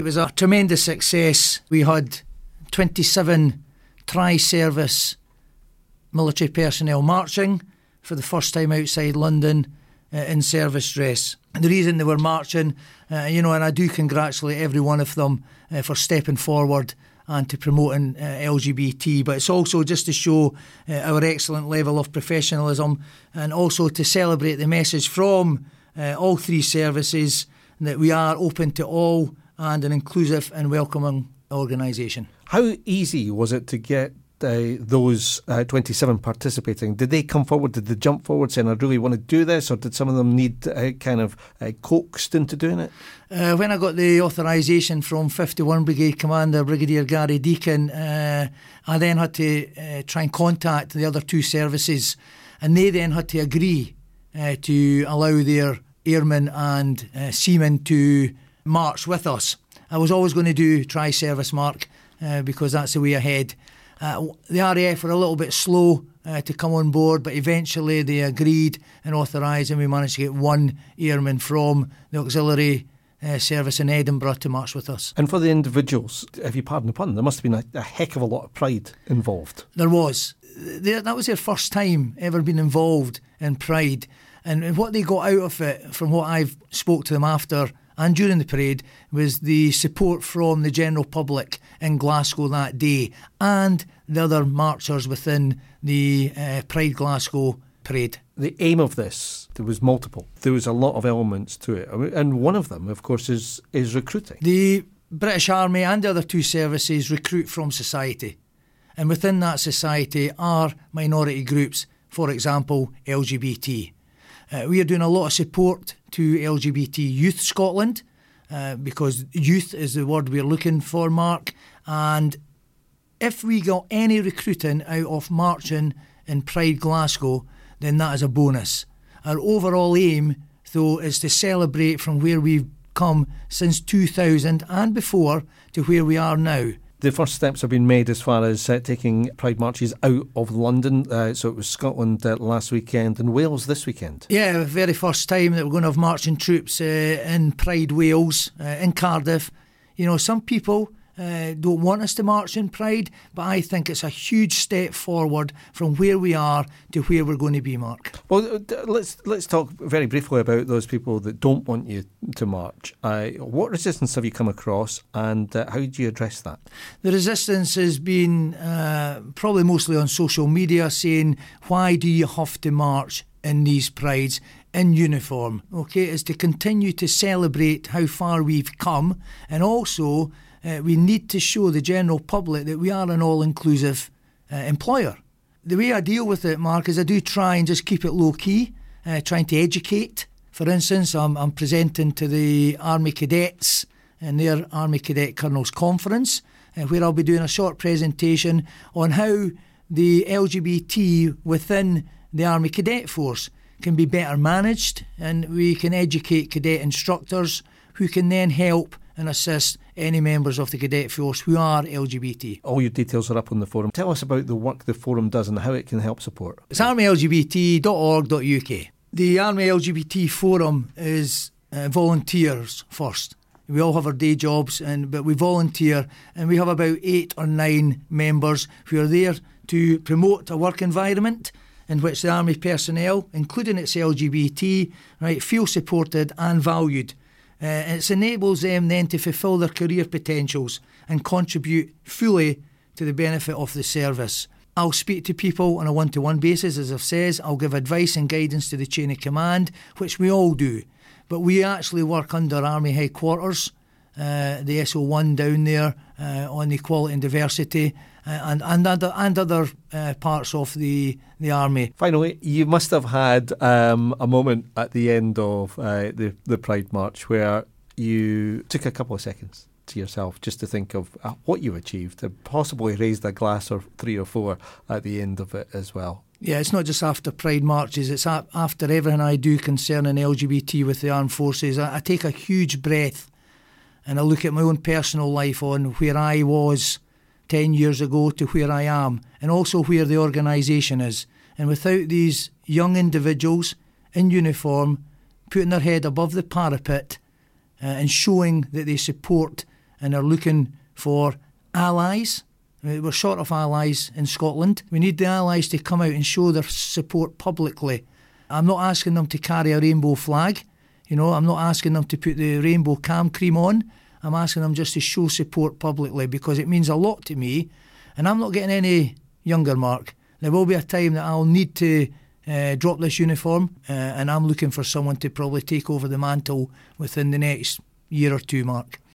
It was a tremendous success. We had 27 tri-service military personnel marching for the first time outside London in service dress. And the reason they were marching, and I do congratulate every one of them for stepping forward and to promoting LGBT, but it's also just to show our excellent level of professionalism, and also to celebrate the message from all three services that we are open to all and an inclusive and welcoming organisation. How easy was it to get those 27 participating? Did they come forward? Did they jump forward saying, I really want to do this? Or did some of them need coaxed into doing it? When I got the authorisation from 51 Brigade Commander Brigadier Gary Deacon, I then had to try and contact the other two services, and they then had to agree to allow their airmen and seamen to march with us. I was always going to do tri-service, Mark, because that's the way ahead. The RAF were a little bit slow to come on board, but eventually they agreed and authorised, and we managed to get one airman from the auxiliary service in Edinburgh to march with us. And for the individuals, if you pardon the pun, there must have been a heck of a lot of pride involved. There was. That was their first time ever being involved in Pride, and what they got out of it, from what I've spoke to them after and during the parade, was the support from the general public in Glasgow that day and the other marchers within the Pride Glasgow parade. The aim of this, there was multiple. There was a lot of elements to it, and one of them, of course, is recruiting. The British Army and the other two services recruit from society, and within that society are minority groups, for example, LGBT. We are doing a lot of support to LGBT Youth Scotland, because youth is the word we're looking for, Mark. And if we got any recruiting out of marching in Pride Glasgow, then that is a bonus. Our overall aim, though, is to celebrate from where we've come since 2000 and before to where we are now. The first steps have been made as far as taking Pride marches out of London. So it was Scotland last weekend and Wales this weekend. Yeah, the very first time that we're going to have marching troops in Pride Wales, in Cardiff. You know, some people don't want us to march in Pride, but I think it's a huge step forward from where we are to where we're going to be, Mark. Well, let's talk very briefly about those people that don't want you to march. What resistance have you come across, and how do you address that? The resistance has been probably mostly on social media, saying, why do you have to march in these prides in uniform? Okay, is to continue to celebrate how far we've come, and also we need to show the general public that we are an all-inclusive employer. The way I deal with it, Mark, is I do try and just keep it low-key, trying to educate. For instance, I'm presenting to the Army Cadets in their Army Cadet Colonels Conference, where I'll be doing a short presentation on how the LGBT within the Army Cadet Force can be better managed, and we can educate cadet instructors who can then help and assist any members of the cadet force who are LGBT. All your details are up on the forum. Tell us about the work the forum does and how it can help support. It's armylgbt.org.uk. The Army LGBT Forum is volunteers first. We all have our day jobs, but we volunteer, and we have about 8 or 9 members who are there to promote a work environment in which the Army personnel, including its LGBT, feel supported and valued. It enables them then to fulfil their career potentials and contribute fully to the benefit of the service. I'll speak to people on a one-to-one basis, as I've said. I'll give advice and guidance to the chain of command, which we all do. But we actually work under Army Headquarters, the SO1 down there, on equality and diversity, and other parts of the Army. Finally, you must have had a moment at the end of the Pride March where you took a couple of seconds to yourself just to think of what you achieved, and possibly raised a glass or 3 or 4 at the end of it as well. Yeah, it's not just after Pride marches, it's after everything I do concerning LGBT with the armed forces. I take a huge breath and I look at my own personal life on where I was 10 years ago to where I am, and also where the organisation is. And without these young individuals in uniform putting their head above the parapet and showing that they support and are looking for allies. We're short of allies in Scotland. We need the allies to come out and show their support publicly. I'm not asking them to carry a rainbow flag. I'm not asking them to put the rainbow cam cream on. I'm asking them just to show support publicly, because it means a lot to me. And I'm not getting any younger, Mark. There will be a time that I'll need to drop this uniform, and I'm looking for someone to probably take over the mantle within the next year or two, Mark.